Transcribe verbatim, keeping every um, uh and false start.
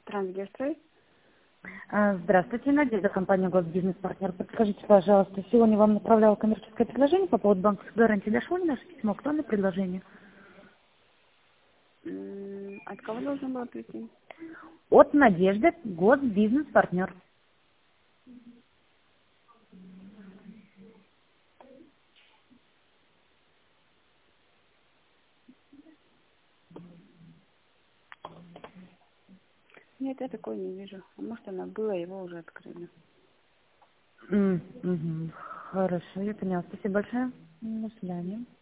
Трансгестрой. А, Здравствуйте, Надежда, компания «Госбизнес-партнер». Подскажите, пожалуйста, сегодня вам направляла коммерческое предложение по поводу банковской гарантии. Дошло ли наше письмо? Актуальное предложение? М, От кого должно было прийти? От Надежды, «Госбизнес-партнер». Нет, я такой не вижу. А может, она была, его уже открыли. М, мгм. Хорошо, я поняла. Спасибо большое. До свидания.